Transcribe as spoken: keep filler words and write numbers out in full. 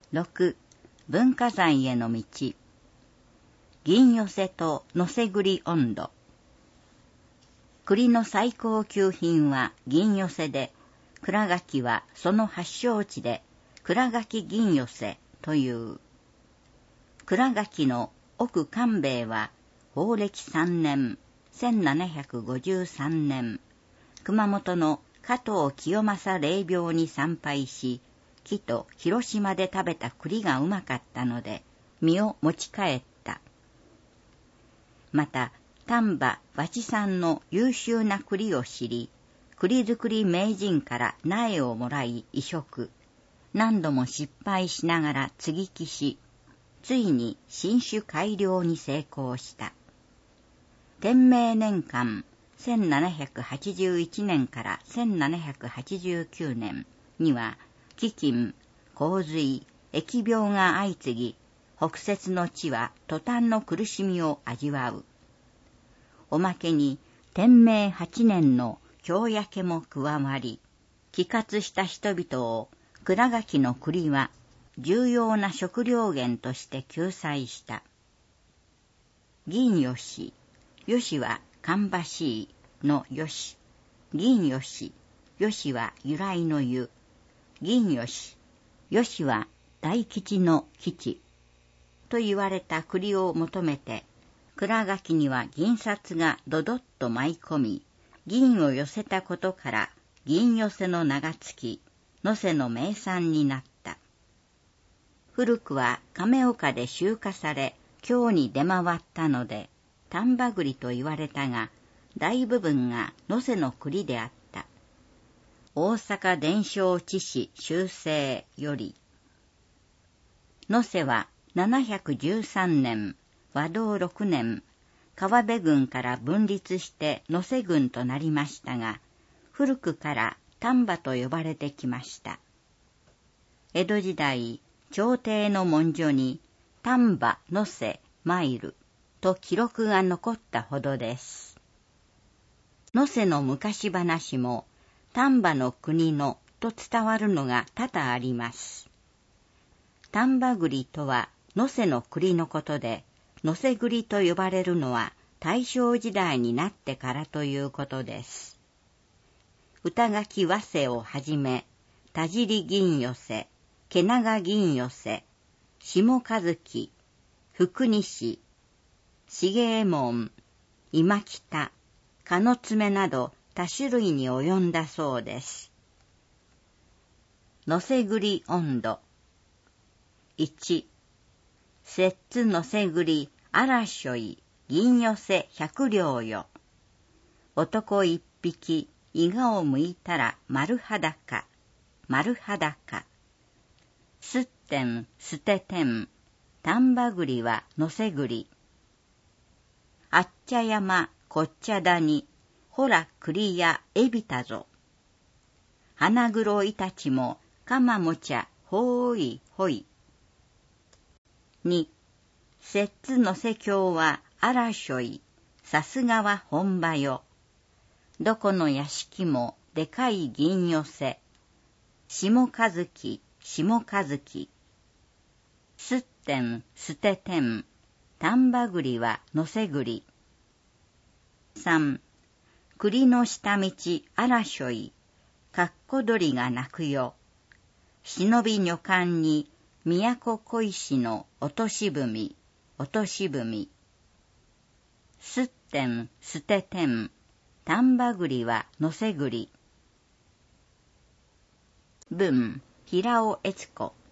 ろく、文化財への道。銀寄せとのせ栗音頭。栗の最高級品は銀寄せで、倉垣はその発祥地で倉垣銀寄せという。倉垣の奥官兵衛は法暦さんねん、せんななひゃくごじゅうさんねん、熊本の加藤清正霊廟に参拝し、木と広島で食べた栗がうまかったので、実を持ち帰った。また、丹波和知産の優秀な栗を知り、栗作り名人から苗をもらい移植。何度も失敗しながら接ぎ木し、ついに新種改良に成功した。天明年間、せんななひゃくはちじゅういちねんからせんななひゃくはちじゅうきゅうねんには、飢饉、洪水、疫病が相次ぎ、北摂の地は途端の苦しみを味わう。おまけに、天明八年の京焼けも加わり、帰活した人々を倉垣の栗は重要な食料源として救済した。銀吉、吉は芳しいの吉、銀吉、吉は由来の由、銀吉、吉は大吉の吉と言われた栗を求めて、倉垣には銀札がどどっと舞い込み、銀を寄せたことから銀寄せの名がつき、能勢の名産になった。古くは亀岡で集荷され、京に出回ったので、丹波栗と言われたが、大部分が能勢の栗であった。大阪伝承知史修正より、能勢はななひゃくじゅうさんねん、和道ろくねん、川辺郡から分立して能勢郡となりましたが、古くから丹波と呼ばれてきました。江戸時代、朝廷の文書に丹波能勢参ると記録が残ったほどです。能勢の昔話も丹波の国のと伝わるのが多々あります。丹波栗とは能勢の栗のことで、能勢栗と呼ばれるのは大正時代になってからということです。歌垣和世をはじめ、田尻銀寄せ、毛長銀寄せ、下和木、福西、重右衛門、今北、鹿の爪など多種類に及んだそうです。能勢栗音頭。いち、摂津能勢栗荒しょい銀寄せ百両よ。男一匹、伊賀を向いたら丸裸、丸裸。すってん、捨ててん、丹波栗は能勢栗。あっちゃ山、こっちゃ谷、ほら栗やえびたぞ。花黒いたちも、かまもちゃ、ほーいほい。に、摂津能勢郷はあらしょい、さすがは本場よ。どこの屋敷もでかい銀寄せ。下和木、下和木。すってん、捨ててん、丹波栗は能勢栗。さん、栗の下道あらしょい、かっこ鳥が鳴くよ。忍び女官に、都小石の落とし踏落とし踏すってん、捨ててん、丹波栗は能勢栗。文、平尾悦子。